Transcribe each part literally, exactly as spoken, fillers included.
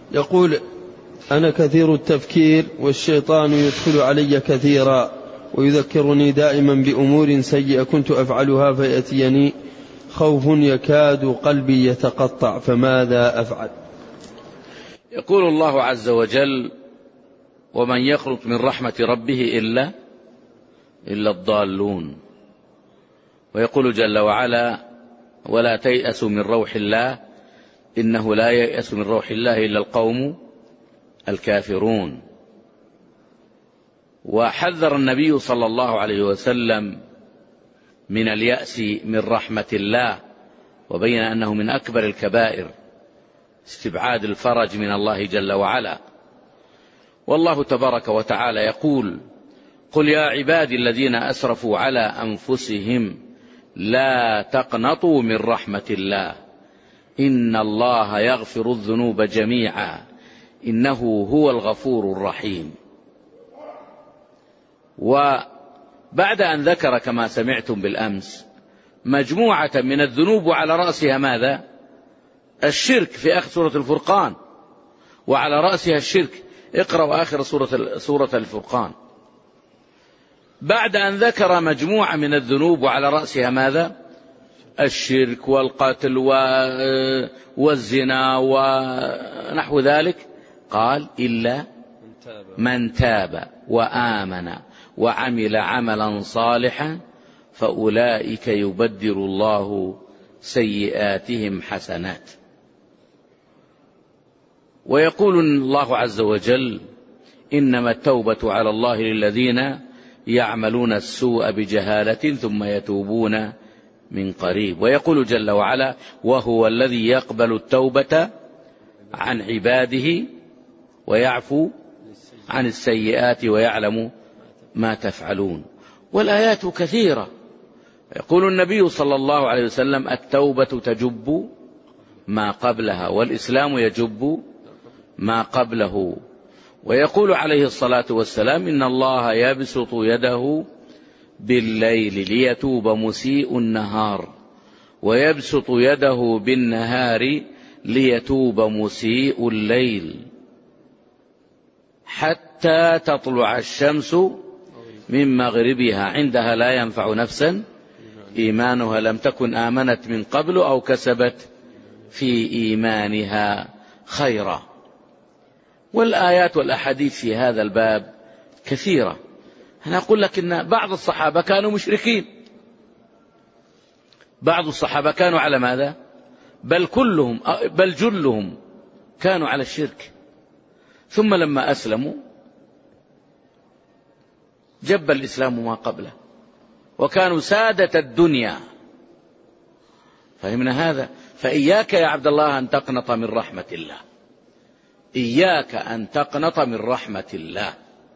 يقول: أنا كثير التفكير والشيطان يدخل علي كثيرا ويذكرني دائما بأمور سيئة كنت أفعلها فيأتيني خوف يكاد قلبي يتقطع، فماذا أفعل؟ يقول الله عز وجل: ومن يقنط من رحمة ربه إلا إلا الضالون. ويقول جل وعلا: ولا تيأسوا من روح الله إنه لا ييأس من روح الله إلا القوم الكافرون. وحذر النبي صلى الله عليه وسلم من اليأس من رحمة الله، وبين أنه من أكبر الكبائر استبعاد الفرج من الله جل وعلا. والله تبارك وتعالى يقول: قل يا عبادي الذين أسرفوا على أنفسهم لا تقنطوا من رحمة الله إن الله يغفر الذنوب جميعا إنه هو الغفور الرحيم. وبعد أن ذكر كما سمعتم بالأمس مجموعة من الذنوب وعلى رأسها ماذا؟ الشرك في آخر سورة الفرقان، وعلى رأسها الشرك. اقرأوا آخر سورة سورة الفرقان. بعد أن ذكر مجموعة من الذنوب وعلى رأسها ماذا؟ الشرك والقتل والزنا ونحو ذلك، قال: إلا من تاب وآمن وعمل عملا صالحا فأولئك يبدل الله سيئاتهم حسنات. ويقول الله عز وجل: إنما التوبة على الله للذين يعملون السوء بجهالة ثم يتوبون من قريب. ويقول جل وعلا: وهو الذي يقبل التوبة عن عباده ويعفو عن السيئات ويعلم ما تفعلون. والآيات كثيرة. يقول النبي صلى الله عليه وسلم: التوبة تجب ما قبلها والإسلام يجب ما قبله. ويقول عليه الصلاة والسلام: إن الله يبسط يده بالليل ليتوب مسيء النهار ويبسط يده بالنهار ليتوب مسيء الليل حتى تطلع الشمس من مغربها عندها لا ينفع نفسا إيمانها لم تكن آمنت من قبل أو كسبت في إيمانها خيرا. والآيات والأحاديث في هذا الباب كثيرة. أنا أقول لك إن بعض الصحابة كانوا مشركين، بعض الصحابة كانوا على ماذا؟ بل كلهم بل جلهم كانوا على الشرك، ثم لما أسلموا جب الإسلام ما قبله وكانوا سادة الدنيا. فهمنا هذا؟ فإياك يا عبد الله أن تقنط من رحمة الله، إياك أن تقنط من رحمة الله.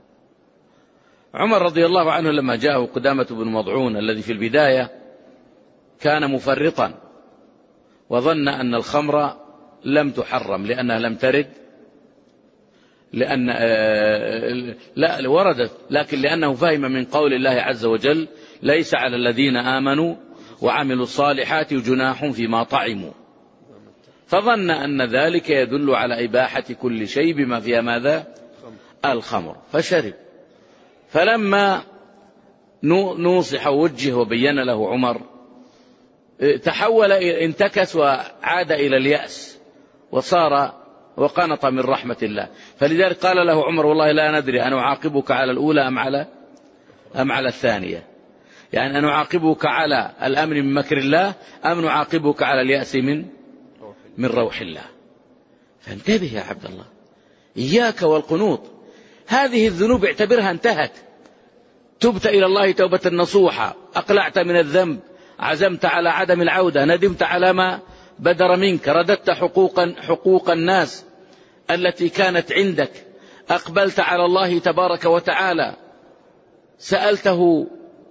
عمر رضي الله عنه لما جاءه قدامة بن مضعون الذي في البداية كان مفرطا وظن أن الخمر لم تحرم لأنها لم ترد، لأن لا وردت، لكن لأنه فهم من قول الله عز وجل: ليس على الذين آمنوا وعملوا الصالحات جناح فيما طعموا، فظن أن ذلك يدل على إباحة كل شيء بما فيها ماذا؟ الخمر، فشرب. فلما نوصح ووجه وبين له عمر تحول انتكس وعاد إلى اليأس وصار وقنط من رحمة الله. فلذلك قال له عمر: والله لا ندري أن أعاقبك على الأولى أم على أم على الثانية، يعني أن أعاقبك على الأمن من مكر الله أم نعاقبك على اليأس من من روح الله. فانتبه يا عبد الله، إياك والقنوط. هذه الذنوب اعتبرها انتهت، تبت إلى الله توبة نصوحة، أقلعت من الذنب، عزمت على عدم العودة، ندمت على ما بدر منك، رددت حقوق, حقوق الناس التي كانت عندك، أقبلت على الله تبارك وتعالى، سألته،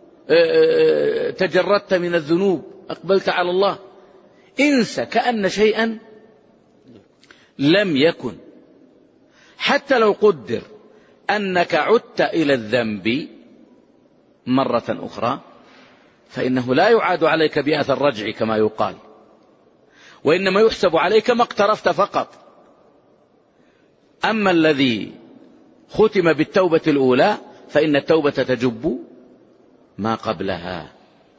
تجردت من الذنوب، أقبلت على الله. انسى كأن شيئا لم يكن. حتى لو قدر أنك عدت إلى الذنب مرة أخرى فإنه لا يعاد عليك بأثر الرجع كما يقال، وإنما يحسب عليك ما اقترفت فقط. أما الذي ختم بالتوبة الأولى فإن التوبة تجب ما قبلها.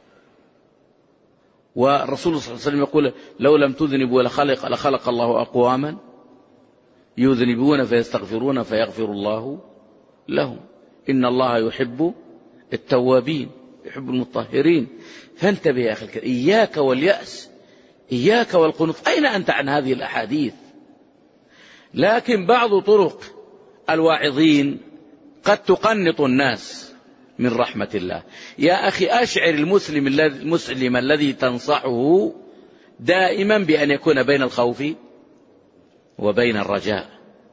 والرسول صلى الله عليه وسلم يقول لو لم تذنبوا لخلق, لخلق الله أقواما يذنبون فيستغفرون فيغفر الله لهم، إن الله يحب التوابين يحب المطهرين. فانتبه يا أخي الكريم، إياك واليأس، إياك والقنوط. أين أنت عن هذه الأحاديث؟ لكن بعض طرق الواعظين قد تقنط الناس من رحمة الله. يا أخي أشعر المسلم المسلم الذي تنصحه دائما بأن يكون بين الخوف وبين الرجاء.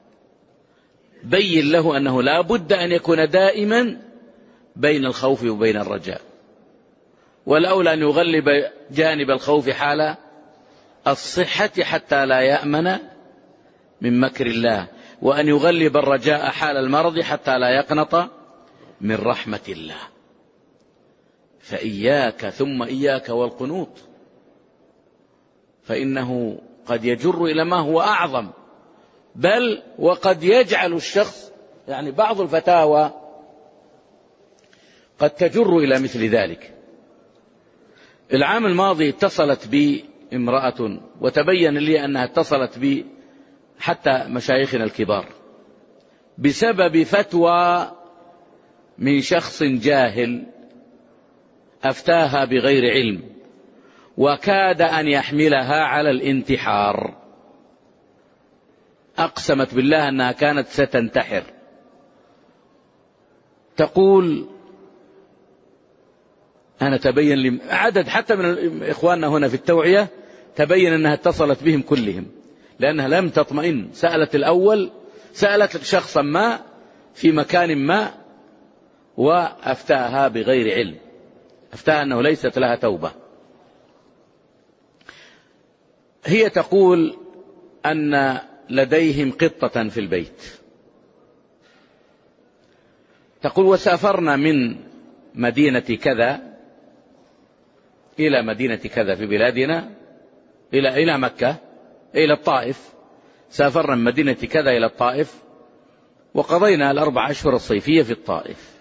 بين له أنه لا بد أن يكون دائما بين الخوف وبين الرجاء، والأولى أن يغلب جانب الخوف حال الصحة حتى لا يأمن من مكر الله، وأن يغلب الرجاء حال المرض حتى لا يقنط من رحمة الله. فإياك ثم إياك والقنوط، فإنه قد يجر إلى ما هو أعظم، بل وقد يجعل الشخص، يعني بعض الفتاوى قد تجر إلى مثل ذلك. العام الماضي اتصلت بي امرأة وتبين لي أنها اتصلت بي حتى مشايخنا الكبار بسبب فتوى من شخص جاهل أفتاها بغير علم، وكاد أن يحملها على الانتحار. أقسمت بالله أنها كانت ستنتحر. تقول أنا تبين لي عدد حتى من إخواننا هنا في التوعية تبين أنها اتصلت بهم كلهم لأنها لم تطمئن. سألت الأول، سألت شخصا ما في مكان ما وأفتاها بغير علم، أفتاها أنه ليست لها توبة. هي تقول أن لديهم قطة في البيت. تقول وسافرنا من مدينة كذا إلى مدينة كذا في بلادنا إلى إلى مكة إلى الطائف. سافرنا من مدينة كذا إلى الطائف وقضينا الأربع أشهر الصيفية في الطائف.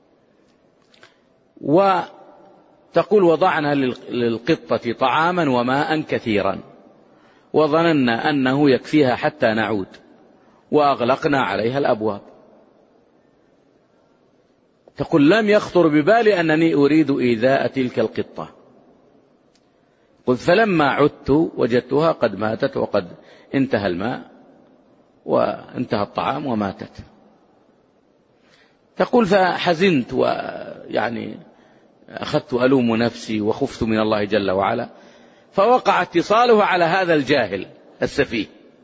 وتقول وضعنا للقطة طعاما وماء كثيرا وظننا أنه يكفيها حتى نعود، وأغلقنا عليها الأبواب. تقول لم يخطر ببالي أنني أريد إيذاء تلك القطة. قلت فلما عدت وجدتها قد ماتت وقد انتهى الماء وانتهى الطعام وماتت. تقول فحزنت ويعني أخذت ألوم نفسي وخفت من الله جل وعلا، فوقع اتصاله على هذا الجاهل السفيه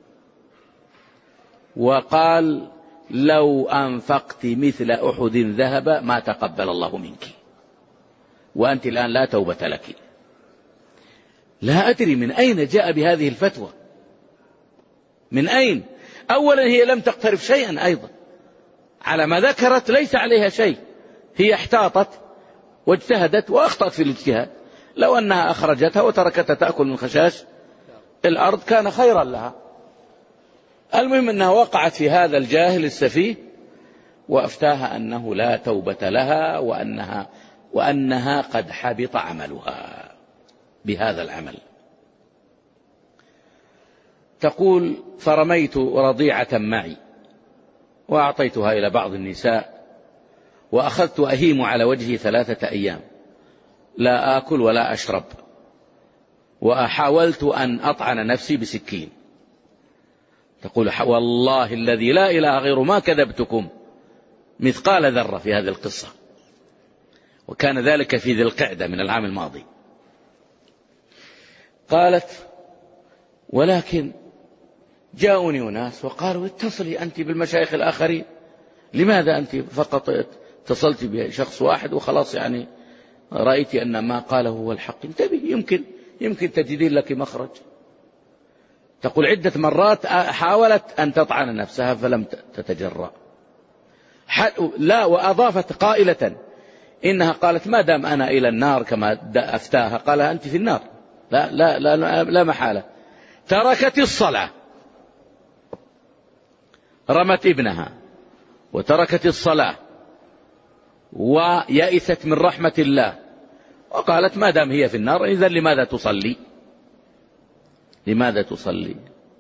وقال لو أنفقت مثل أحد ذهب ما تقبل الله منك، وأنت الآن لا توبة لك. لا أدري من أين جاء بهذه الفتوى، من أين؟ أولا هي لم تقترف شيئا أيضا، على ما ذكرت ليس عليها شيء، هي احتاطت واجتهدت وأخطأت في الاجتهاد. لو أنها أخرجتها وتركتها تأكل من خشاش الأرض كان خيرا لها. المهم أنها وقعت في هذا الجاهل السفيه وأفتاها أنه لا توبة لها وأنها, وأنها قد حبط عملها بهذا العمل. تقول فرميت رضيعة معي وأعطيتها إلى بعض النساء وأخذت أهيم على وجهي ثلاثة أيام لا آكل ولا أشرب، وحاولت أن أطعن نفسي بسكين. تقول والله الذي لا إله غيره ما كذبتكم مثقال ذرة في هذه القصة، وكان ذلك في ذي القعدة من العام الماضي. قالت ولكن جاءوني أناس وقالوا اتصلي أنت بالمشايخ الآخرين، لماذا أنت فقط اتصلت بشخص واحد وخلاص يعني رأيت أن ما قاله هو الحق؟ انتبه، يمكن يمكن تجدين لك مخرج. تقول عدة مرات حاولت أن تطعن نفسها فلم تتجرأ. لا، وأضافت قائلة إنها قالت ما دام أنا إلى النار كما أفتاها، قال أنت في النار، لا لا لا, لا محالة. تركت الصلاة رمت ابنها وتركت الصلاة ويأست من رحمة الله وقالت ما دام هي في النار إذن لماذا تصلي لماذا تصلي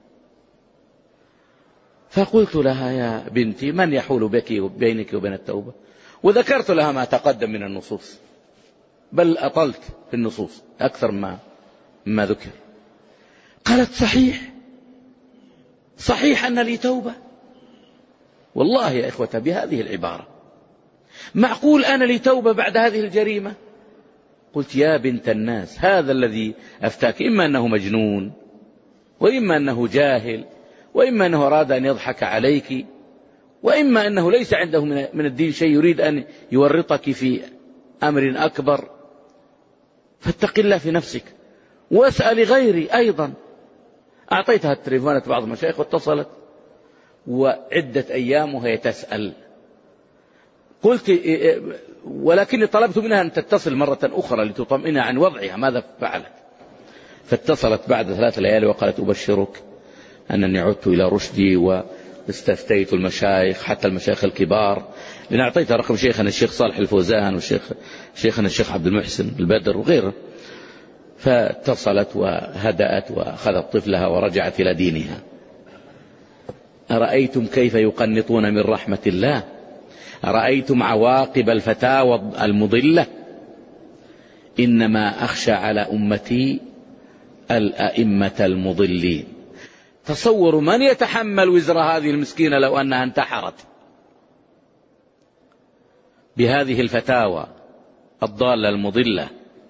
فقلت لها يا بنتي من يحول بك بينك وبين التوبة، وذكرت لها ما تقدم من النصوص، بل أطلت في النصوص أكثر ما ما ذكر. قالت صحيح صحيح أن لي توبة. والله يا إخوة بهذه العبارة معقول أنا لي توبة بعد هذه الجريمة؟ قلت يا بنت الناس هذا الذي أفتاك إما أنه مجنون وإما أنه جاهل وإما أنه أراد أن يضحك عليك وإما أنه ليس عنده من الدين شيء يريد أن يورطك في أمر أكبر، فاتق الله في نفسك واسأل غيري أيضا. أعطيتها التليفونات بعض المشايخ واتصلت وعدة أيام وهي تسأل. قلت ولكني طلبت منها أن تتصل مرة أخرى لتطمئن عن وضعها ماذا فعلت، فاتصلت بعد ثلاث ليالي وقالت أبشرك أنني عدت إلى رشدي واستفتيت المشايخ حتى المشايخ الكبار، لأن أعطيتها رقم شيخنا الشيخ صالح الفوزان والشيخ شيخنا الشيخ عبد المحسن البدر وغيره، فاتصلت وهدأت وأخذت طفلها ورجعت إلى دينها. أرأيتم كيف يقنطون من رحمة الله؟ أرأيتم عواقب الفتاوى المضلة؟ إنما أخشى على أمتي الأئمة المضلين. تصوروا من يتحمل وزر هذه المسكينة لو أنها انتحرت بهذه الفتاوى الضالة المضلة،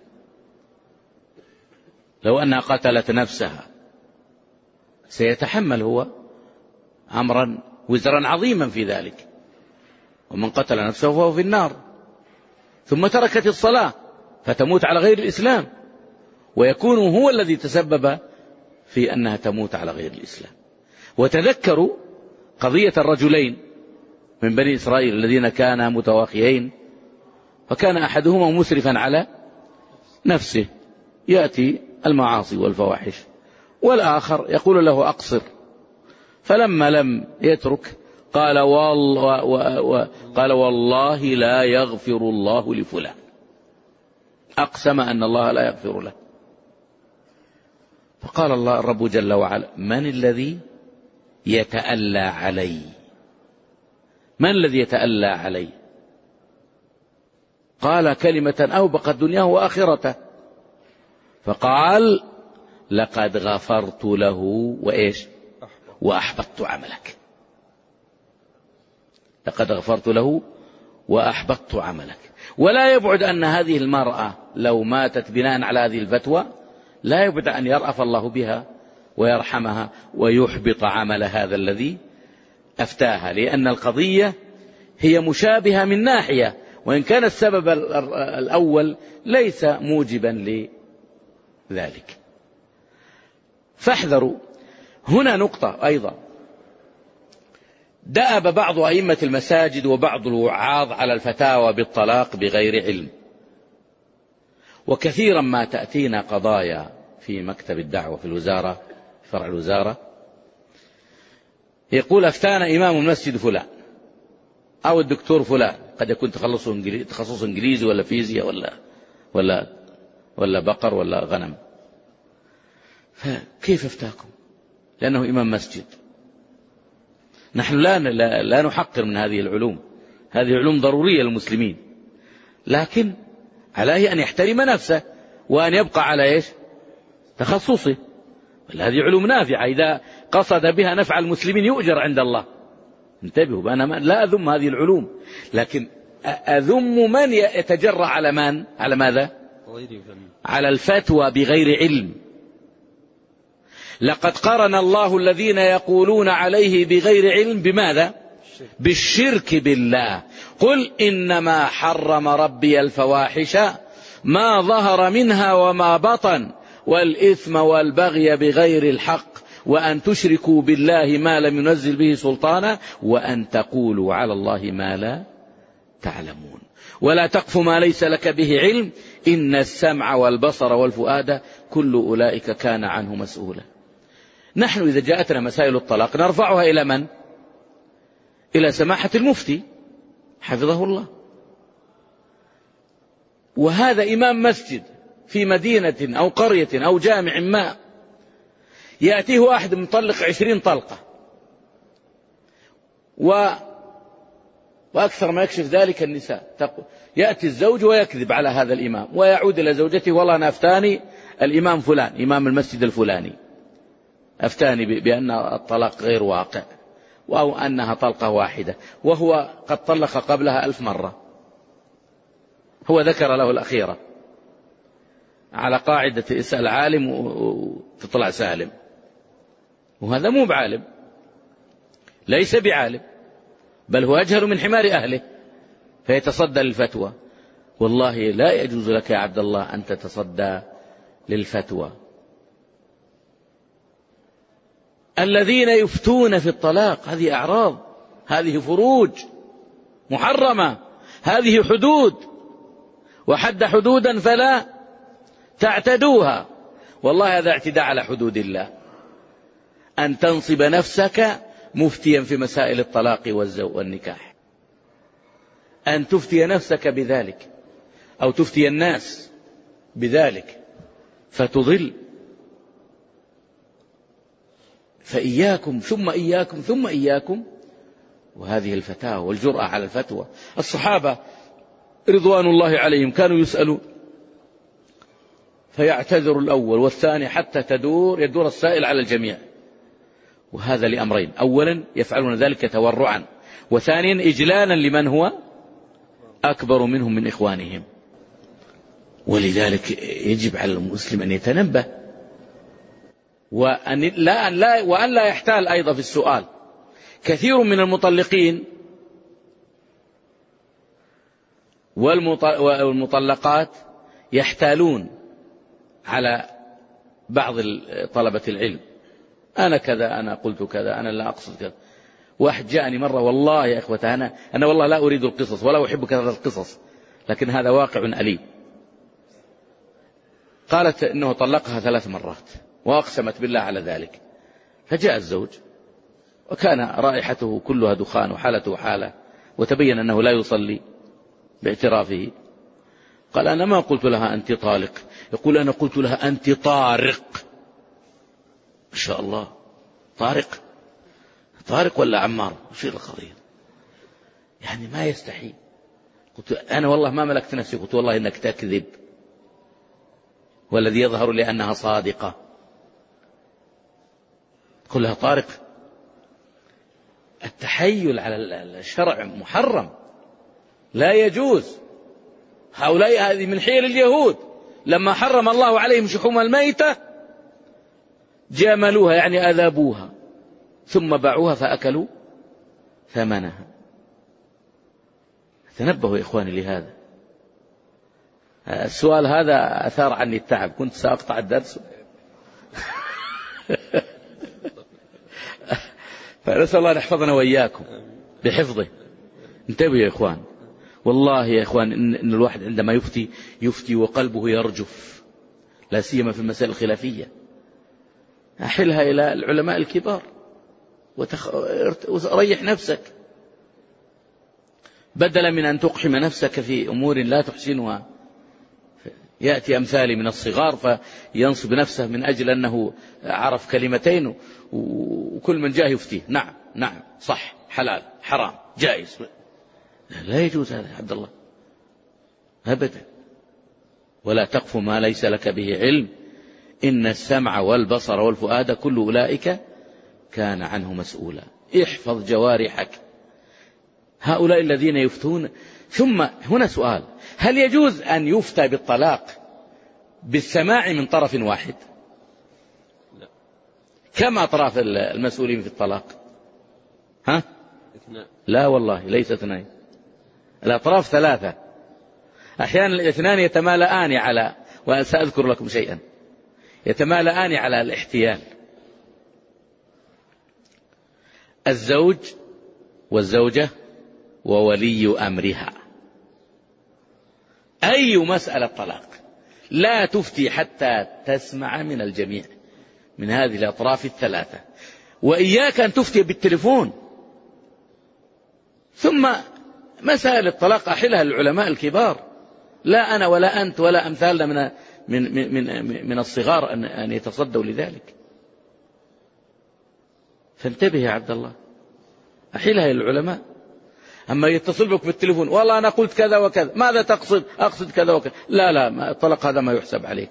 لو أنها قتلت نفسها سيتحمل هو أمرا وزرا عظيما في ذلك، ومن قتل نفسه فهو في النار. ثم تركت الصلاة فتموت على غير الإسلام، ويكون هو الذي تسبب في أنها تموت على غير الإسلام. وتذكروا قضية الرجلين من بني إسرائيل الذين كانا متواخيين، فكان أحدهما مسرفا على نفسه يأتي المعاصي والفواحش، والآخر يقول له أقصر، فلما لم يترك قال والله, قال والله لا يغفر الله لفلان، أقسم أن الله لا يغفر له. فقال الله الرب جل وعلا من الذي يتألى علي؟ من الذي يتألى علي؟ قال كلمة أوبقت دنياه وآخرته، فقال لقد غفرت له وإيش وأحبطت عملك. لقد غفرت له وأحبطت عملك. ولا يبعد أن هذه المرأة لو ماتت بناء على هذه الفتوى لا يبعد أن يرأف الله بها ويرحمها ويحبط عمل هذا الذي أفتاها، لأن القضية هي مشابهة من ناحية، وإن كان السبب الأول ليس موجبا لذلك. فاحذروا. هنا نقطة أيضا، دأب بعض أئمة المساجد وبعض الوعاظ على الفتاوى بالطلاق بغير علم، وكثيرا ما تأتينا قضايا في مكتب الدعوة في الوزارة فرع الوزارة يقول أفتانا إمام المسجد فلان أو الدكتور فلان، قد يكون تخصصه إنجليزي, تخصص إنجليزي ولا فيزياء ولا ولا ولا بقر ولا غنم، فكيف افتاكم؟ لأنه إمام مسجد. نحن لا, لا, لا نحقر من هذه العلوم، هذه علوم ضرورية للمسلمين، لكن عليه أن يحترم نفسه وأن يبقى على إيش تخصصه. هذه علوم نافعة، إذا قصد بها نفع المسلمين يؤجر عند الله. انتبهوا، أنا لا أذم هذه العلوم، لكن أذم من يتجرأ على من على ماذا على الفتوى بغير علم. لقد قرن الله الذين يقولون عليه بغير علم بماذا؟ بالشرك بالله. قل إنما حرم ربي الفواحش ما ظهر منها وما بطن والإثم والبغي بغير الحق وأن تشركوا بالله ما لم ينزل به سلطانا وأن تقولوا على الله ما لا تعلمون ولا تقف ما ليس لك به علم إن السمع والبصر والفؤاد كل أولئك كان عنه مسؤولا. نحن إذا جاءتنا مسائل الطلاق نرفعها إلى من؟ إلى سماحة المفتي حفظه الله. وهذا إمام مسجد في مدينة أو قرية أو جامع ما، يأتيه واحد مطلق عشرين طلقة و... وأكثر ما يكشف ذلك النساء، يأتي الزوج ويكذب على هذا الإمام ويعود إلى زوجته: والله أنا أفتاني الإمام فلان إمام المسجد الفلاني أفتاني بأن الطلاق غير واقع، أو أنها طلقة واحدة، وهو قد طلق قبلها ألف مرة. هو ذكر له الأخيرة على قاعدة اسأل عالم وتطلع سالم، وهذا مو بعالم، ليس بعالم، بل هو أجهل من حمار أهله فيتصدى للفتوى. والله لا يجوز لك يا عبد الله أن تتصدى للفتوى. الذين يفتون في الطلاق هذه أعراض، هذه فروج محرمة، هذه حدود، وحد حدودا فلا تعتدوها. والله هذا اعتداء على حدود الله، أن تنصب نفسك مفتيا في مسائل الطلاق والنكاح، أن تفتي نفسك بذلك أو تفتي الناس بذلك فتضل. فإياكم ثم إياكم ثم إياكم وهذه الفتاوى والجرأة على الفتوى. الصحابة رضوان الله عليهم كانوا يسألوا فيعتذر الأول والثاني حتى تدور يدور السائل على الجميع، وهذا لأمرين: أولا يفعلون ذلك تورعا، وثانيا إجلالا لمن هو أكبر منهم من إخوانهم. ولذلك يجب على المسلم أن يتنبه وأن لا, لا, وأن لا يحتال أيضا في السؤال. كثير من المطلقين والمطلقات يحتالون على بعض طلبة العلم: أنا كذا، أنا قلت كذا، أنا لا أقصد كذا. واحد جاءني مرة: والله يا إخوة أنا, أنا والله لا أريد القصص ولا أحب كثرة القصص، لكن هذا واقع أليم. قالت إنه طلقها ثلاث مرات وأقسمت بالله على ذلك. فجاء الزوج وكان رائحته كلها دخان وحالته حالة، وتبين أنه لا يصلي باعترافه. قال: أنا ما قلت لها أنت طالق. يقول: أنا قلت لها أنت طارق. ما شاء الله، طارق طارق ولا عمار؟ وش القضية؟ يعني ما يستحي. قلت: أنا والله ما ملكت نفسي. قلت: والله إنك تكذب، والذي يظهر لي أنها صادقة. قل لها طارق. التحيل على الشرع محرم، لا يجوز. هؤلاء هذه من حيل اليهود، لما حرم الله عليهم شحوم الميتة جاملوها، يعني أذابوها، ثم باعوها فأكلوا ثمنها. تنبهوا يا إخواني لهذا. السؤال هذا أثار عني التعب، كنت سأقطع الدرس. فنسأل الله أن يحفظنا وإياكم بحفظه. انتبهوا يا إخوان، والله يا إخوان إن الواحد عندما يفتي يفتي وقلبه يرجف، لا سيما في المسائل الخلافية. أحلها إلى العلماء الكبار وتخ... وريح نفسك، بدلا من أن تقحم نفسك في أمور لا تحسنها. يأتي أمثالي من الصغار فينصب نفسه من أجل أنه عرف كلمتين، وكل من جاء يفتيه: نعم نعم صح حلال حرام جائز. لا يجوز هذا يا عبد الله أبدا. ولا تقف ما ليس لك به علم، إن السمع والبصر والفؤاد كل أولئك كان عنه مسؤولا. احفظ جوارحك. هؤلاء الذين يفتون. ثم هنا سؤال: هل يجوز أن يفتى بالطلاق بالسماع من طرف واحد؟ لا. كم أطراف المسؤولين في الطلاق؟ ها؟ اثنان. لا والله ليس اثنين، الأطراف ثلاثة. أحيانا الاثنان يتمالآن على، وسأذكر لكم شيئا، يتمالآن على الاحتيال. الزوج والزوجة وولي أمرها. أي مسألة طلاق لا تفتي حتى تسمع من الجميع من هذه الأطراف الثلاثة. وإياك أن تفتي بالتليفون، ثم مسائل الطلاق أحلها العلماء الكبار، لا أنا ولا أنت ولا أمثالنا من من من من الصغار أن أن يتصدوا لذلك. فانتبه يا عبد الله، أحلها العلماء. أما يتصل بك بالتليفون والله أنا قلت كذا وكذا، ماذا تقصد؟ أقصد كذا وكذا. لا لا، الطلاق هذا ما يحسب عليك.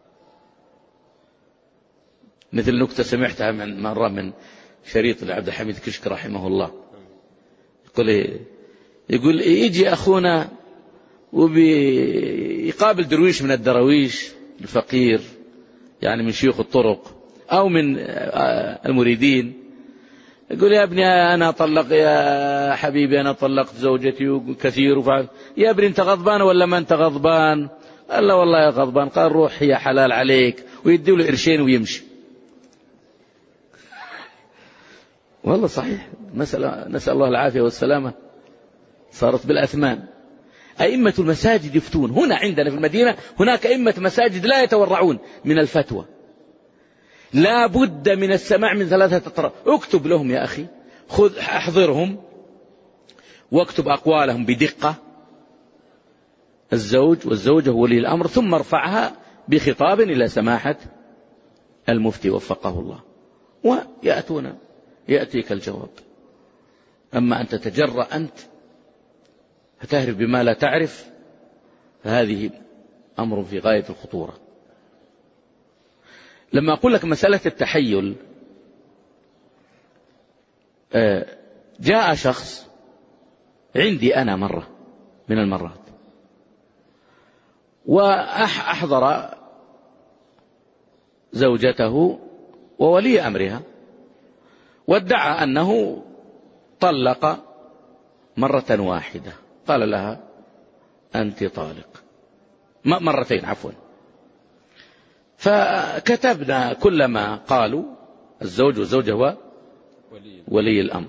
مثل نكتة سمعتها من مرة من شريط لعبد الحميد كشك رحمه الله، يقول يقول يجي أخونا وبيقابل درويش من الدرويش الفقير، يعني من شيوخ الطرق أو من المريدين، يقول يا ابني أنا طلق، يا حبيبي أنا طلقت زوجتي كثير وفعل. يا ابني أنت غضبان ولا ما أنت غضبان؟ قال لا والله يا غضبان. قال روح هي حلال عليك، ويديه له قرشين ويمشي. والله صحيح، مسألة نسأل الله العافية والسلامة صارت بالأثمان. أئمة المساجد يفتون. هنا عندنا في المدينة هناك أئمة مساجد لا يتورعون من الفتوى، لا بد من السماع من ثلاثة أطراف. اكتب لهم يا أخي، خذ أحضرهم واكتب أقوالهم بدقة، الزوج والزوجة ولي الأمر، ثم ارفعها بخطاب إلى سماحة المفتي وفقه الله، ويأتون يأتيك الجواب. أما أن تتجرأ أنت فتهرب بما لا تعرف، فهذه أمر في غاية الخطورة. لما أقول لك مسألة التحيل، جاء شخص عندي أنا مرة من المرات وأحضر زوجته وولي أمرها، وادعى أنه طلق مرة واحدة. قال لها أنت طالق، مرتين عفوا. فكتبنا كل ما قالوا الزوج والزوجة هو ولي الأمر،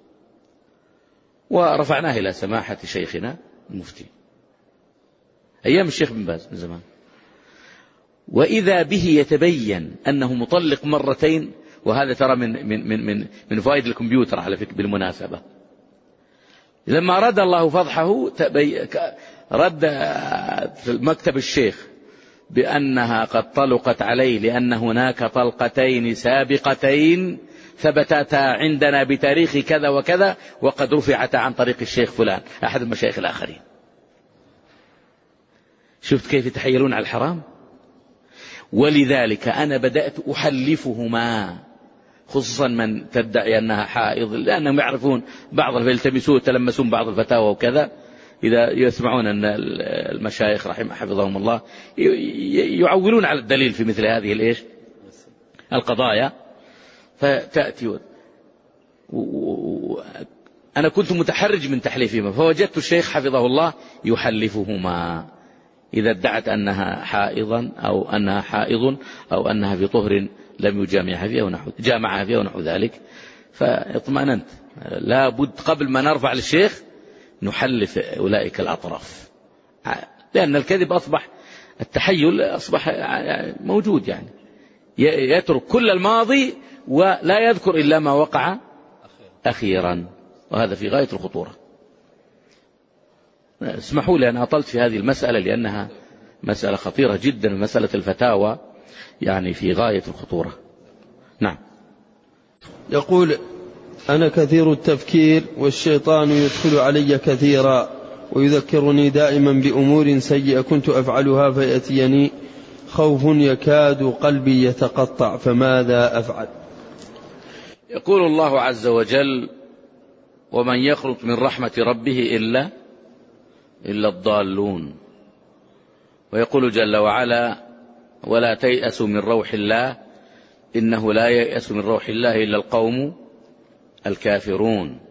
ورفعناه إلى سماحة شيخنا المفتي أيام الشيخ بن باز من زمان. وإذا به يتبين أنه مطلق مرتين، وهذا ترى من من من من, من فوائد الكمبيوتر على فكرة بالمناسبة. لما رد الله فضحه رد في مكتب الشيخ بأنها قد طلقت عليه، لأن هناك طلقتين سابقتين ثبتتا عندنا بتاريخ كذا وكذا، وقد رفعتا عن طريق الشيخ فلان أحد المشايخ الآخرين. شفت كيف يتحيلون على الحرام؟ ولذلك أنا بدأت أحلفهما، خصوصا من تدعي أنها حائض، لأنهم يعرفون بعض يلتمسون يتلمسون بعض الفتاوى وكذا، إذا يسمعون أن المشايخ رحمه حفظهم الله يعولون على الدليل في مثل هذه الإيش القضايا. فتأتي أنا كنت متحرج من تحليفهما، فوجدت الشيخ حفظه الله يحلفهما إذا ادعت أنها حائضا أو أنها حائض أو أنها في طهر لم يجامعها فيها ونحو جامعها فيها ونحو ذلك. فاطمأننت، لا بد قبل ما نرفع للشيخ نحلف أولئك الأطراف، لأن الكذب أصبح، التحيل أصبح موجود، يعني يترك كل الماضي ولا يذكر إلا ما وقع أخيرا، وهذا في غاية الخطورة. اسمحوا لي أن أطلت في هذه المسألة لأنها مسألة خطيرة جدا، مسألة الفتاوى يعني في غاية الخطورة. نعم. يقول أنا كثير التفكير والشيطان يدخل علي كثيرا ويذكرني دائما بأمور سيئة كنت أفعلها فيأتيني خوف يكاد قلبي يتقطع، فماذا أفعل؟ يقول الله عز وجل ومن يخلق من رحمة ربه إلا إلا الضالون. ويقول جل وعلا ولا تيأسوا من روح الله إنه لا ييأس من روح الله إلا القوم الكافرون.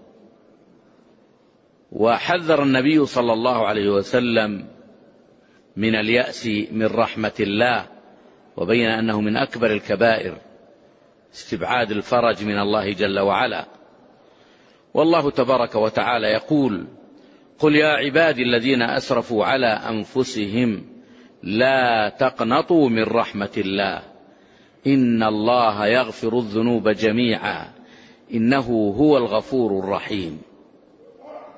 وحذر النبي صلى الله عليه وسلم من اليأس من رحمة الله، وبين أنه من أكبر الكبائر استبعاد الفرج من الله جل وعلا. والله تبارك وتعالى يقول قل يا عبادي الذين أسرفوا على أنفسهم لا تقنطوا من رحمة الله إن الله يغفر الذنوب جميعا إنه هو الغفور الرحيم.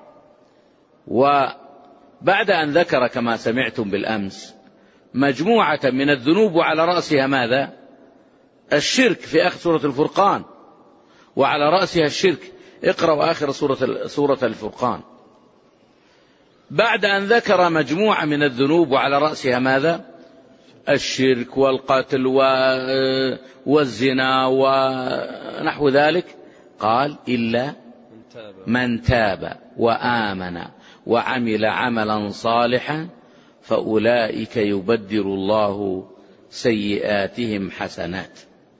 وبعد أن ذكر كما سمعتم بالأمس مجموعة من الذنوب وعلى رأسها ماذا؟ الشرك في آخر سورة الفرقان، وعلى رأسها الشرك. اقرأوا آخر سورة سورة الفرقان. بعد أن ذكر مجموعة من الذنوب وعلى رأسها ماذا؟ الشرك والقتل والزنا ونحو ذلك، قال إلا من تاب وآمن وعمل عملا صالحا فأولئك يبدل الله سيئاتهم حسنات.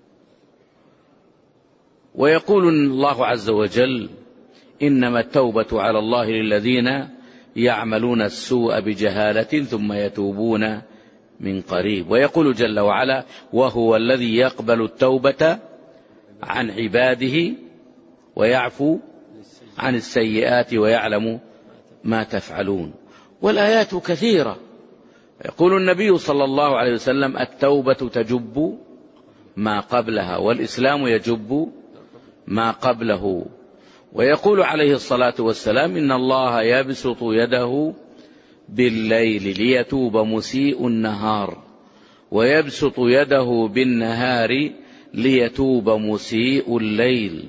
ويقول الله عز وجل إنما التوبة على الله للذين يعملون السوء بجهالة ثم يتوبون من قريب. ويقول جل وعلا وهو الذي يقبل التوبة عن عباده ويعفو عن السيئات ويعلم ما تفعلون. والآيات كثيرة. يقول النبي صلى الله عليه وسلم التوبة تجب ما قبلها والإسلام يجب ما قبله. ويقول عليه الصلاة والسلام إن الله يبسط يده بالليل ليتوب مسيء النهار ويبسط يده بالنهار ليتوب مسيء الليل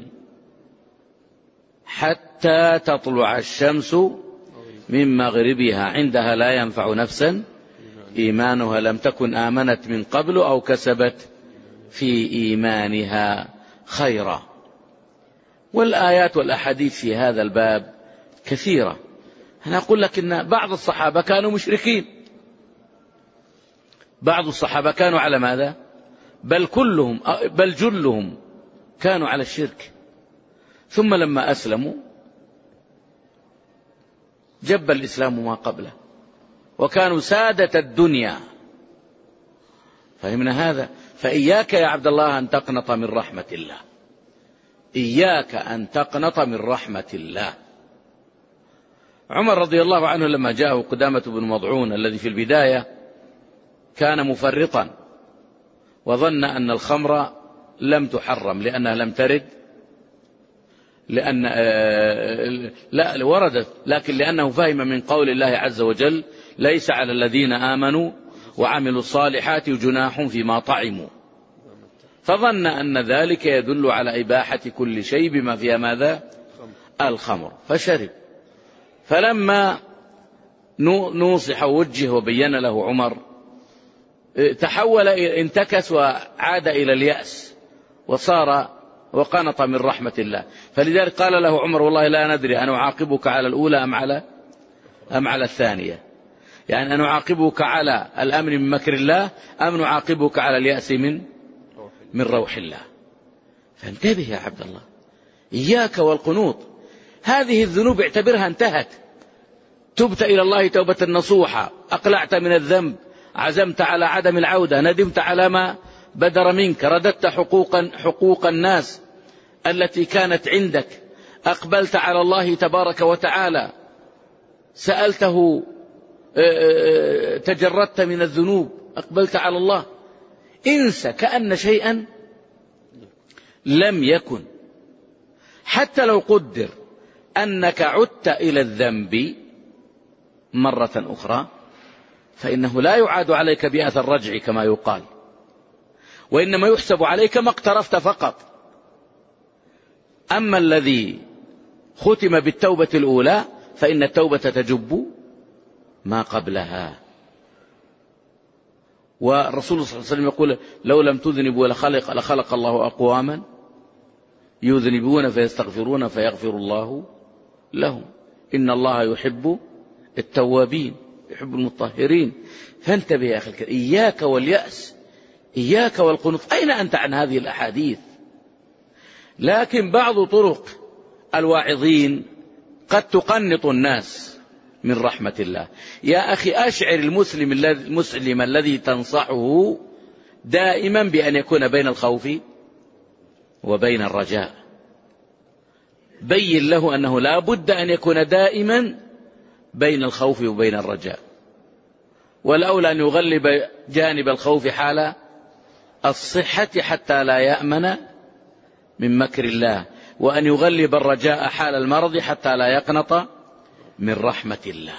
حتى تطلع الشمس من مغربها عندها لا ينفع نفسا إيمانها لم تكن آمنت من قبل أو كسبت في إيمانها خيرا. والآيات والأحاديث في هذا الباب كثيرة. أنا أقول لك إن بعض الصحابة كانوا مشركين، بعض الصحابة كانوا على ماذا؟ بل كلهم بل جلهم كانوا على الشرك، ثم لما أسلموا جب الإسلام ما قبله وكانوا سادة الدنيا. فهمنا هذا؟ فإياك يا عبد الله أن تقنط من رحمة الله، إياك أن تقنط من رحمة الله. عمر رضي الله عنه لما جاءه قدامة بن مضعون الذي في البداية كان مفرطا وظن أن الخمر لم تحرم لأنها لم ترد، لأن لا وردت، لكن لأنه فهم من قول الله عز وجل ليس على الذين آمنوا وعملوا الصالحات جناح فيما طعموا، فظن أن ذلك يدل على إباحة كل شيء بما فيها ماذا؟ الخمر، فشرب. فلما نوصح ووجه وبين له عمر تحول انتكس وعاد إلى اليأس وصار وقنط من رحمة الله. فلذلك قال له عمر والله لا ندري أن أعاقبك على الأولى أم على أم على الثانية، يعني أن أعاقبك على الأمن من مكر الله أم نعاقبك على اليأس من من روح الله. فانتبه يا عبد الله، إياك والقنوط. هذه الذنوب اعتبرها انتهت، تبت إلى الله توبة نصوحة، أقلعت من الذنب، عزمت على عدم العودة، ندمت على ما بدر منك، رددت حقوقا حقوق الناس التي كانت عندك، أقبلت على الله تبارك وتعالى، سألته، تجردت من الذنوب، أقبلت على الله. انسى كأن شيئا لم يكن. حتى لو قدر أنك عدت إلى الذنب مرة أخرى فإنه لا يعاد عليك بيئة الرجع كما يقال، وإنما يحسب عليك ما اقترفت فقط. أما الذي ختم بالتوبة الأولى فإن التوبة تجب ما قبلها. والرسول صلى الله عليه وسلم يقول لو لم تذنبوا لخلق, لخلق الله أقواما يذنبون فيستغفرون فيغفر الله لهم، إن الله يحب التوابين يحب المطهرين. فانتبه يا أخي الكريم، إياك واليأس، إياك والقنوط. أين أنت عن هذه الأحاديث؟ لكن بعض طرق الواعظين قد تقنط الناس من رحمة الله. يا أخي أشعر المسلم المسلم الذي تنصحه دائما بأن يكون بين الخوف وبين الرجاء. بين له أنه لا بد أن يكون دائما بين الخوف وبين الرجاء، والأولى أن يغلب جانب الخوف حال الصحة حتى لا يأمن من مكر الله، وأن يغلب الرجاء حال المرض حتى لا يقنط من رحمة الله.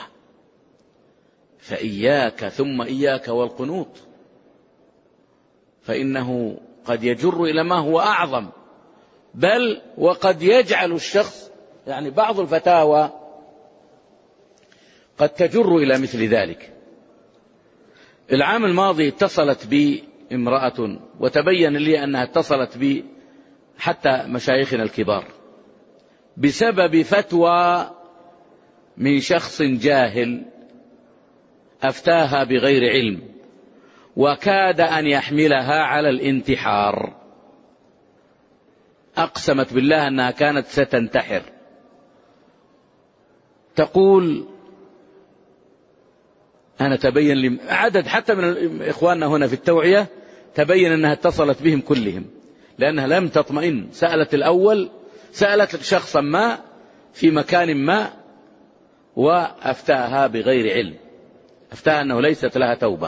فإياك ثم إياك والقنوط، فإنه قد يجر إلى ما هو أعظم، بل وقد يجعل الشخص، يعني بعض الفتاوى قد تجر إلى مثل ذلك. العام الماضي اتصلت بي امرأة وتبين لي أنها اتصلت بي حتى مشايخنا الكبار بسبب فتوى من شخص جاهل أفتاها بغير علم، وكاد أن يحملها على الانتحار. أقسمت بالله أنها كانت ستنتحر. تقول أنا تبين لي عدد حتى من إخواننا هنا في التوعية تبين أنها اتصلت بهم كلهم لأنها لم تطمئن. سألت الأول، سألت شخصا ما في مكان ما وأفتاها بغير علم، أفتاها أنه ليست لها توبة.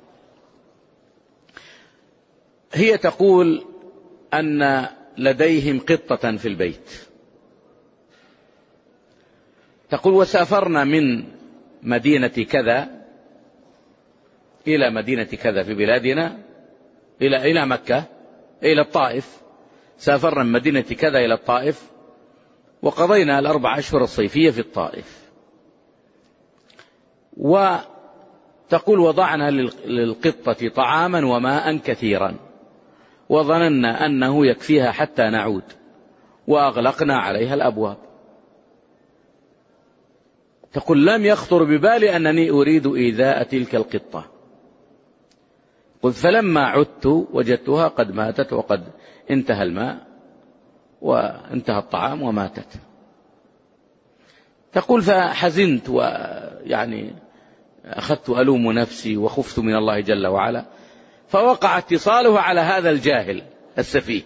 هي تقول أن لديهم قطة في البيت. تقول وسافرنا من مدينة كذا إلى مدينة كذا في بلادنا، إلى إلى مكة، إلى الطائف. سافرنا من مدينة كذا إلى الطائف وقضينا الأربع أشهر الصيفية في الطائف. وتقول وضعنا للقطة طعاما وماء كثيرا وظننا أنه يكفيها حتى نعود، وأغلقنا عليها الأبواب. تقول لم يخطر ببالي أنني أريد إيذاء تلك القطة. قلت فلما عدت وجدتها قد ماتت وقد انتهى الماء وانتهى الطعام وماتت. تقول فحزنت ويعني أخذت ألوم نفسي وخفت من الله جل وعلا، فوقع اتصاله على هذا الجاهل السفيه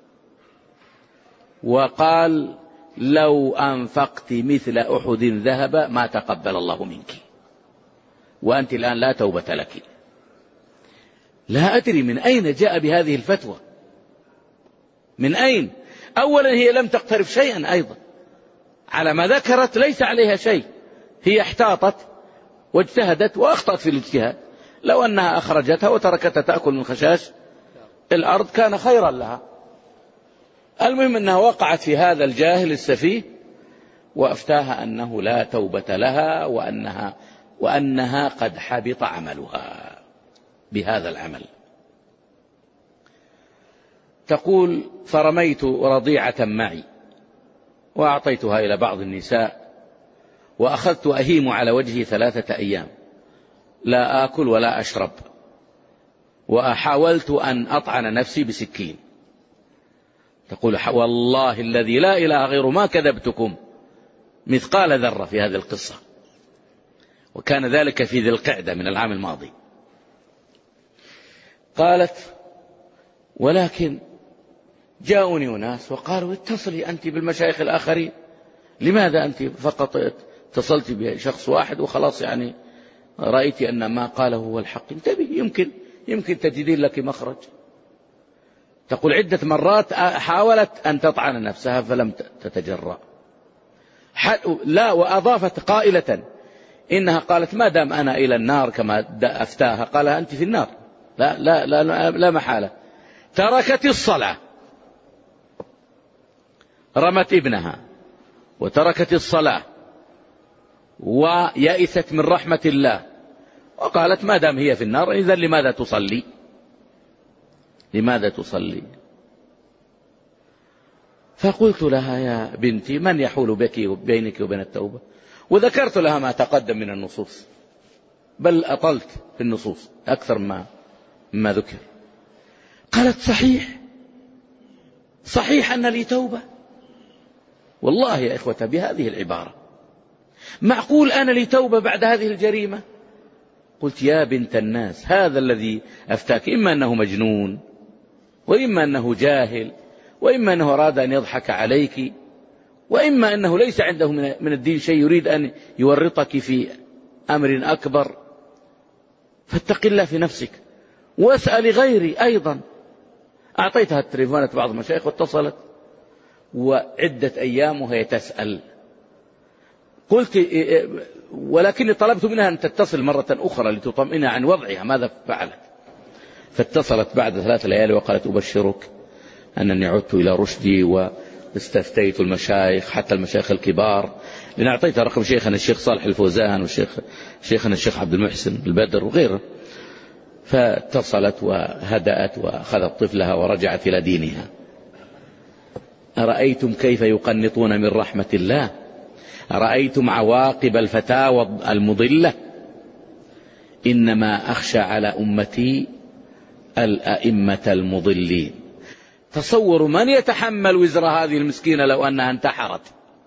وقال لو أنفقت مثل أحد ذهب ما تقبل الله منك، وأنت الآن لا توبة لك. لا أدري من أين جاء بهذه الفتوى، من أين؟ أولا هي لم تقترف شيئا أيضا، على ما ذكرت ليس عليها شيء، هي احتاطت واجتهدت وأخطأت في الاجتهاد. لو أنها أخرجتها وتركتها تأكل من خشاش الأرض كان خيرا لها. المهم أنها وقعت في هذا الجاهل السفيه وأفتاها أنه لا توبة لها وأنها, وأنها قد حبط عملها بهذا العمل. تقول فرميت رضيعة معي وأعطيتها إلى بعض النساء وأخذت أهيم على وجهي ثلاثة أيام لا آكل ولا أشرب، وحاولت أن أطعن نفسي بسكين. تقول والله الذي لا إله غيره ما كذبتكم مثقال ذرة في هذه القصة، وكان ذلك في ذي القعدة من العام الماضي. قالت ولكن جاءوني أناس وقالوا اتصلي أنت بالمشايخ الآخرين، لماذا أنت فقط اتصلت بشخص واحد وخلاص يعني رأيت أن ما قاله هو الحق؟ انتبه، يمكن يمكن تجدين لك مخرج. تقول عدة مرات حاولت أن تطعن نفسها فلم تتجرأ. لا، وأضافت قائلة إنها قالت ما دام أنا إلى النار كما أفتاها، قال أنت في النار، لا لا لا, لا, لا محالة. تركت الصلاة، رمت ابنها وتركت الصلاة ويأست من رحمة الله، وقالت ما دام هي في النار إذن لماذا تصلي؟ لماذا تصلي؟ فقلت لها يا بنتي من يحول بك بينك وبين التوبة؟ وذكرت لها ما تقدم من النصوص، بل أطلت في النصوص أكثر ما ما ذكر. قالت صحيح صحيح أن لي توبة. والله يا إخوة بهذه العبارة معقول أنا لي توبة بعد هذه الجريمة؟ قلت يا بنت الناس هذا الذي أفتاك إما أنه مجنون، وإما أنه جاهل، وإما أنه أراد أن يضحك عليك، وإما أنه ليس عنده من الدين شيء يريد أن يورطك في أمر أكبر. فاتق الله في نفسك واسأل غيري أيضا. أعطيتها التليفونات بعض المشايخ واتصلت، وعدة أيام وهي تسأل. قلت ولكني طلبت منها أن تتصل مرة أخرى لتطمئن عن وضعها ماذا فعلت. فاتصلت بعد ثلاث ليالي وقالت أبشرك أنني عدت إلى رشدي واستفتيت المشايخ حتى المشايخ الكبار، لأن أعطيتها رقم شيخنا الشيخ صالح الفوزان والشيخ شيخنا الشيخ عبد المحسن البدر وغيره. فاتصلت وهدأت وأخذت طفلها ورجعت إلى دينها. أرأيتم كيف يقنطون من رحمة الله؟ أرأيتم عواقب الفتاوى المضلة؟ إنما أخشى على أمتي الأئمة المضلين. تصوروا من يتحمل وزر هذه المسكينة لو أنها انتحرت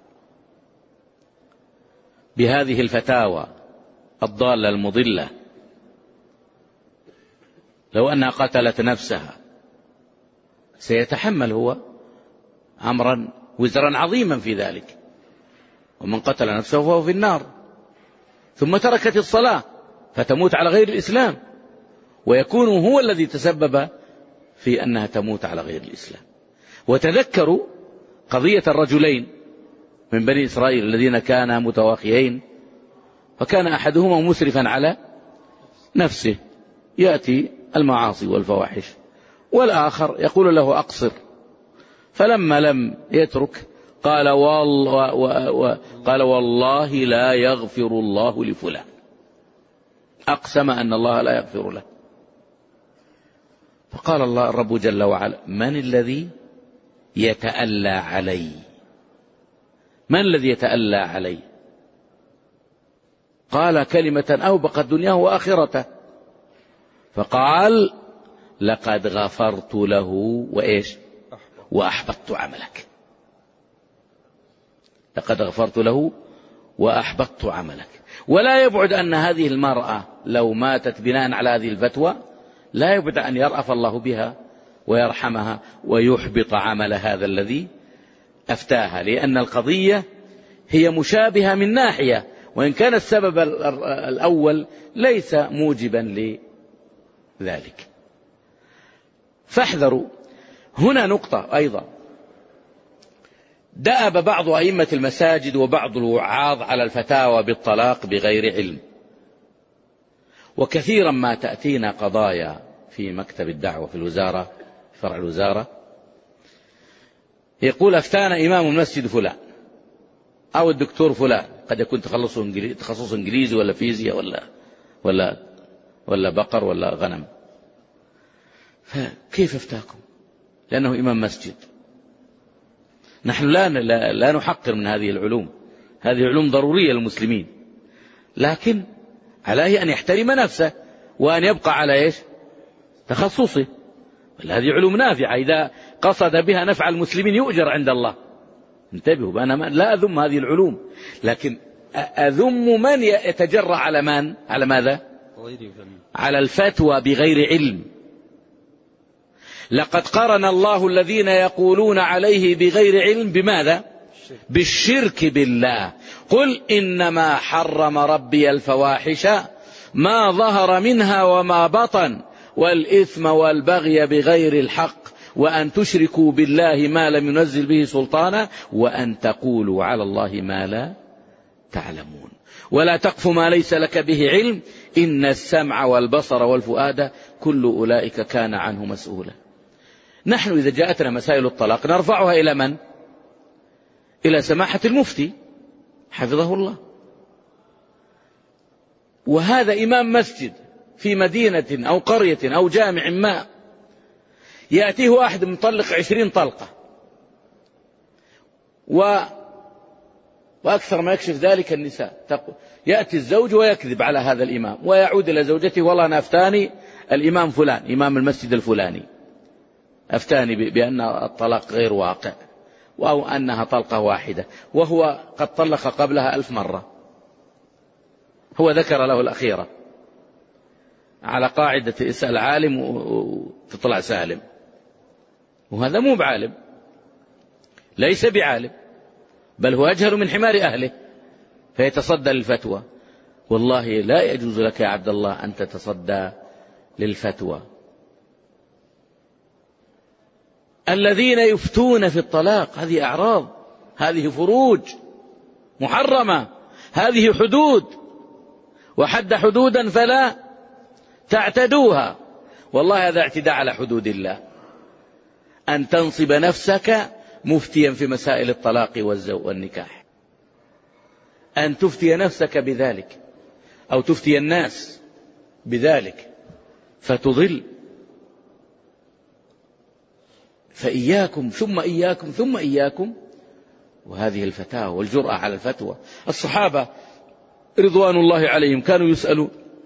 بهذه الفتاوى الضالة المضلة، لو أنها قتلت نفسها سيتحمل هو أمرا وزرا عظيما في ذلك، ومن قتل نفسه فهو في النار. ثم تركت الصلاة فتموت على غير الإسلام، ويكون هو الذي تسبب في أنها تموت على غير الإسلام. وتذكروا قضية الرجلين من بني إسرائيل الذين كانا متواخيين، فكان أحدهما مسرفا على نفسه يأتي المعاصي والفواحش، والآخر يقول له أقصر، فلما لم يترك قال والله, و و قال والله لا يغفر الله لفلان، أقسم أن الله لا يغفر له. فقال الله الرب جل وعلا من الذي يتألى علي؟ من الذي يتألى علي؟ قال كلمة أوبقت دنياه وآخرته، فقال لقد غفرت له وإيش وأحبطت عملك. لقد غفرت له وأحبطت عملك. ولا يبعد أن هذه المرأة لو ماتت بناء على هذه الفتوى لا يبعد أن يرأف الله بها ويرحمها ويحبط عمل هذا الذي أفتاها، لأن القضية هي مشابهة من ناحية، وإن كان السبب الأول ليس موجبا لذلك. فاحذروا. هنا نقطة أيضا، دأب بعض أئمة المساجد وبعض الوعاظ على الفتاوى بالطلاق بغير علم، وكثيرا ما تأتينا قضايا في مكتب الدعوة في الوزارة فرع الوزارة يقول أفتانا إمام المسجد فلان أو الدكتور فلان، قد يكون تخصصه إنجليزي, تخصص إنجليزي ولا فيزياء ولا ولا ولا بقر ولا غنم. فكيف افتاكم؟ لأنه إمام مسجد. نحن لا, لا, لا نحقر من هذه العلوم، هذه علوم ضرورية للمسلمين، لكن عليه أن يحترم نفسه وأن يبقى على إيش تخصصه. هذه علوم نافعة، إذا قصد بها نفع المسلمين يؤجر عند الله. انتبهوا، أنا لا أذم هذه العلوم، لكن أذم من يتجرأ على من على ماذا على الفتوى بغير علم. لقد قرن الله الذين يقولون عليه بغير علم بماذا؟ بالشرك بالله. قل إنما حرم ربي الفواحش ما ظهر منها وما بطن والإثم والبغي بغير الحق وأن تشركوا بالله ما لم ينزل به سلطانا وأن تقولوا على الله ما لا تعلمون ولا تقف ما ليس لك به علم إن السمع والبصر والفؤاد كل أولئك كان عنه مسؤولا. نحن إذا جاءتنا مسائل الطلاق نرفعها إلى من؟ إلى سماحة المفتي حفظه الله، وهذا إمام مسجد في مدينة أو قرية أو جامع ما، يأتيه واحد مطلق عشرين طلقة و... وأكثر ما يكشف ذلك النساء. يأتي الزوج ويكذب على هذا الإمام ويعود إلى زوجته والله أنا أفتاني الإمام فلان إمام المسجد الفلاني أفتاني بأن الطلاق غير واقع أو أنها طلقة واحدة، وهو قد طلق قبلها ألف مرة. هو ذكر له الأخيرة على قاعدة اسأل عالم وتطلع سالم، وهذا مو بعالم، ليس بعالم، بل هو أجهل من حمار أهله فيتصدى للفتوى. والله لا يجوز لك يا عبد الله أن تتصدى للفتوى. الذين يفتون في الطلاق هذه أعراض، هذه فروج محرمة، هذه حدود، وحد حدودا فلا تعتدوها. والله هذا اعتداء على حدود الله، أن تنصب نفسك مفتيا في مسائل الطلاق والزواج والنكاح، أن تفتي نفسك بذلك أو تفتي الناس بذلك فتضل. فإياكم ثم إياكم ثم إياكم وهذه الفتاوى والجرأة على الفتوى. الصحابة رضوان الله عليهم كانوا يسألون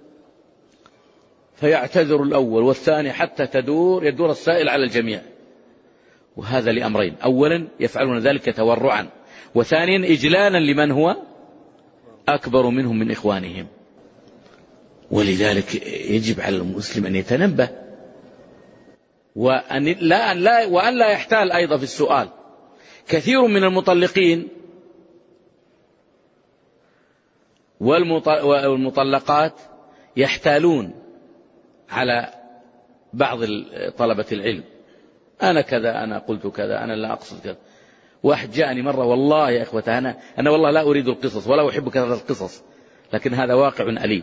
فيعتذر الأول والثاني حتى تدور يدور السائل على الجميع، وهذا لأمرين: أولا يفعلون ذلك تورعا، وثانيا إجلالا لمن هو أكبر منهم من إخوانهم. ولذلك يجب على المسلم أن يتنبه وأن لا, أن لا, وأن لا يحتال أيضا في السؤال. كثير من المطلقين والمطلقات يحتالون على بعض طلبة العلم: أنا كذا، أنا قلت كذا، أنا لا أقصد كذا. واحد جاءني مرة: والله يا إخوة أنا, أنا والله لا أريد القصص ولا أحب كذا القصص، لكن هذا واقع أليم.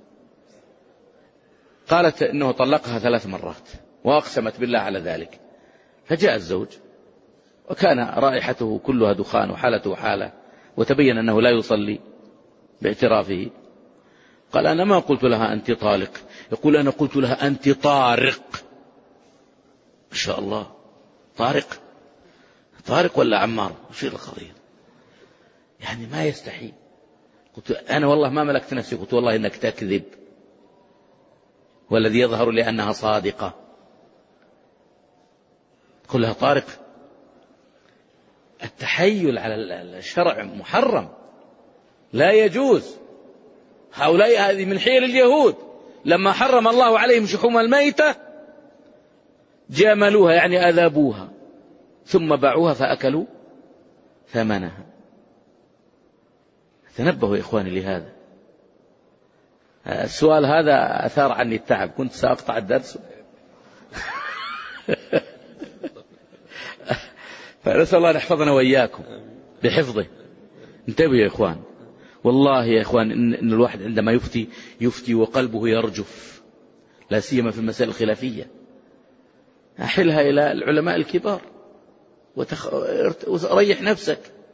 قالت إنه طلقها ثلاث مرات وأقسمت بالله على ذلك. فجاء الزوج وكان رائحته كلها دخان وحالته حالة، وتبين أنه لا يصلي باعترافه. قال: أنا ما قلت لها أنت طالق. يقول: أنا قلت لها أنت طارق. ما شاء الله، طارق طارق ولا عمار؟ وش القضية؟ يعني ما يستحي. قلت: أنا والله ما ملكت نفسي. قلت: والله إنك تكذب، والذي يظهر لي أنها صادقة. قل لها طارق. التحيل على الشرع محرم، لا يجوز. هؤلاء هذه من حيل اليهود، لما حرم الله عليهم شحوم الميتة جاملوها، يعني أذابوها، ثم باعوها فأكلوا ثمنها. تنبهوا يا إخواني لهذا. السؤال هذا أثار عني التعب، كنت سأقطع الدرس. فنسأل الله أن يحفظنا وإياكم بحفظه. انتبهوا يا إخوان، والله يا إخوان إن الواحد عندما يفتي يفتي وقلبه يرجف، لا سيما في المسائل الخلافية. أحلها إلى العلماء الكبار وتخ... وريح نفسك،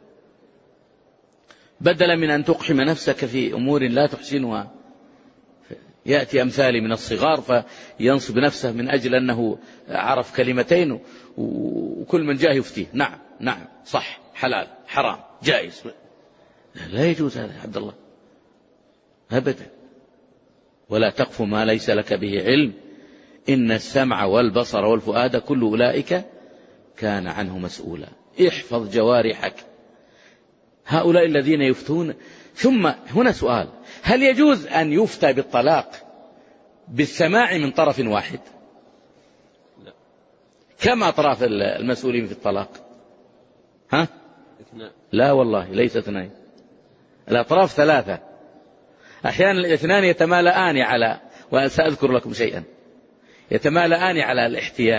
بدلا من أن تقحم نفسك في أمور لا تحسنها. يأتي أمثالي من الصغار فينصب نفسه من أجل أنه عرف كلمتين، وكل من جاء يفتيه: نعم نعم صح حلال حرام جائز. لا يجوز هذا يا عبد الله أبدا. ولا تقف ما ليس لك به علم، إن السمع والبصر والفؤاد كل أولئك كان عنه مسؤولا. احفظ جوارحك. هؤلاء الذين يفتون. ثم هنا سؤال: هل يجوز أن يفتى بالطلاق بالسماع من طرف واحد؟ لا. كم أطراف المسؤولين في الطلاق؟ ها؟ اثنان. لا والله ليس اثنين، الأطراف ثلاثة. أحيانا الاثنان يتمالآن على، وسأذكر لكم شيئا، يتمالآن على الاحتيال.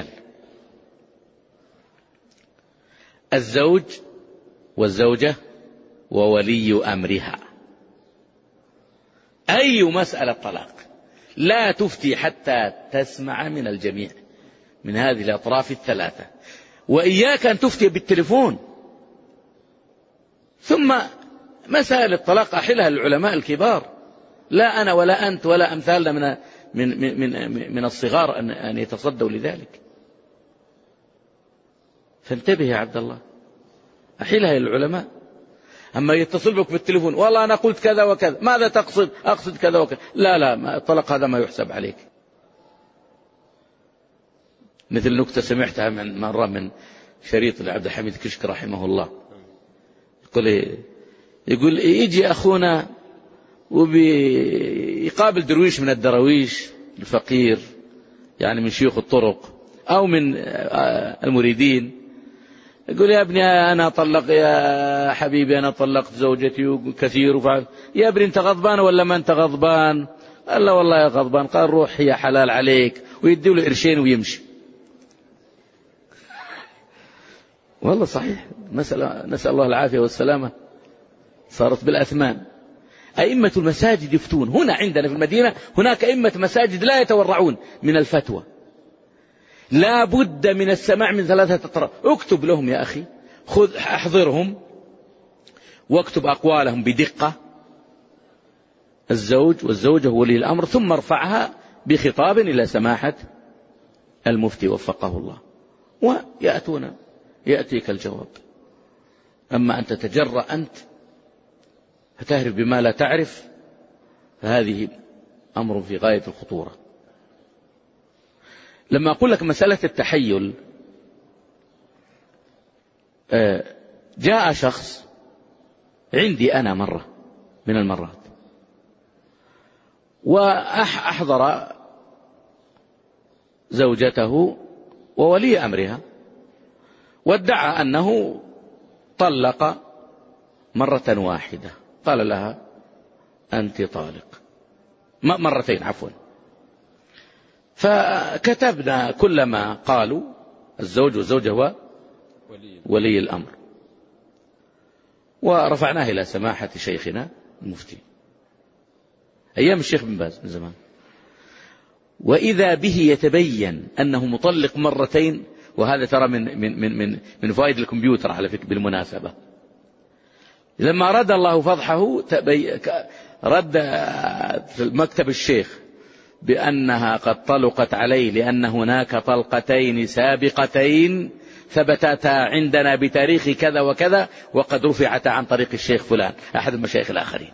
الزوج والزوجة وولي أمرها. أي مسألة طلاق لا تفتي حتى تسمع من الجميع من هذه الأطراف الثلاثة. وإياك أن تفتي بالتلفون. ثم مسائل الطلاق أحلها العلماء الكبار، لا أنا ولا أنت ولا أمثالنا من من من من الصغار أن أن يتصدوا لذلك. فانتبه يا عبد الله، أحلها العلماء. أما يتصل بك بالتليفون: والله أنا قلت كذا وكذا، ماذا تقصد؟ أقصد كذا وكذا. لا لا، الطلاق هذا ما يحسب عليك. مثل نكتة سمعتها من مرة من شريط لعبد الحميد كشك رحمه الله، يقول يقول يجي أخونا وبيقابل درويش من الدرويش الفقير، يعني من شيوخ الطرق أو من المريدين، يقول: يا ابني أنا طلق، يا حبيبي أنا طلقت زوجتي كثير وفعل. يا ابني أنت غضبان ولا ما أنت غضبان؟ قال: لا والله يا غضبان. قال: روح هي حلال عليك، ويدي له قرشين ويمشي. والله صحيح، مسألة نسأل الله العافية والسلامة صارت بالأثمان. أئمة المساجد يفتون. هنا عندنا في المدينة هناك أئمة مساجد لا يتورعون من الفتوى، لا بد من السماع من ثلاثة أطراف. اكتب لهم يا أخي، خذ احضرهم واكتب أقوالهم بدقة، الزوج والزوجة ولي الأمر، ثم ارفعها بخطاب إلى سماحة المفتي وفقه الله، ويأتون يأتيك الجواب. أما أن تتجرأ أنت فتهرب بما لا تعرف فهذه أمر في غاية الخطورة. لما أقول لك مسألة التحيل، جاء شخص عندي أنا مرة من المرات وأحضر زوجته وولي أمرها وادعى أنه طلق مرة واحدة، قال لها أنت طالق، مرتين عفوا. فكتبنا كل ما قالوا الزوج والزوجة هو ولي الأمر، ورفعناه إلى سماحة شيخنا المفتي أيام الشيخ بن باز من زمان، وإذا به يتبين أنه مطلق مرتين. وهذا ترى من من من من, من فوائد الكمبيوتر على فكرة بالمناسبة. لما رد الله فضحه رد في مكتب الشيخ بأنها قد طلقت عليه لأن هناك طلقتين سابقتين ثبتتا عندنا بتاريخ كذا وكذا وقد رفعتا عن طريق الشيخ فلان أحد المشايخ الآخرين.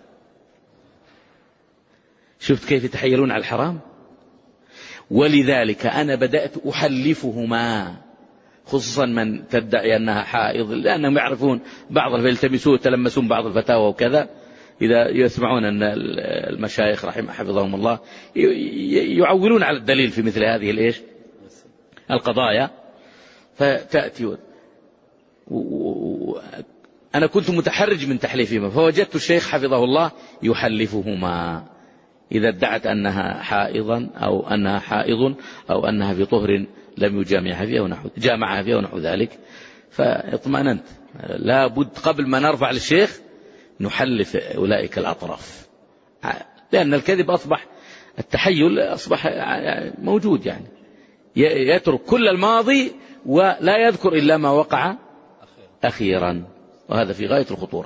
شفت كيف يتحيلون على الحرام؟ ولذلك أنا بدأت أحلفهما، خصوصا من تدعي أنها حائض، لأنهم يعرفون بعض يلتمسون يتلمسون بعض الفتاوى وكذا، إذا يسمعون أن المشايخ رحمه حفظهم الله يعولون على الدليل في مثل هذه الإيش القضايا. فتأتي و... أنا كنت متحرج من تحليفهما، فوجدت الشيخ حفظه الله يحلفهما إذا ادعت أنها حائضا أو أنها حائض أو أنها في طهر لم يجامعها فيها ونحو جامعها فيها ونحو ذلك. فاطمأننت، لا بد قبل ما نرفع للشيخ نحلف أولئك الأطراف، لأن الكذب أصبح، التحيل أصبح موجود، يعني يترك كل الماضي ولا يذكر إلا ما وقع أخيرا، وهذا في غاية الخطورة.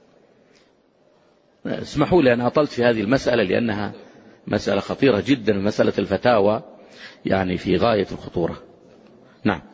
اسمحوا لي أن أطلت في هذه المسألة لأنها مسألة خطيرة جدا، مسألة الفتاوى يعني في غاية الخطورة. نعم.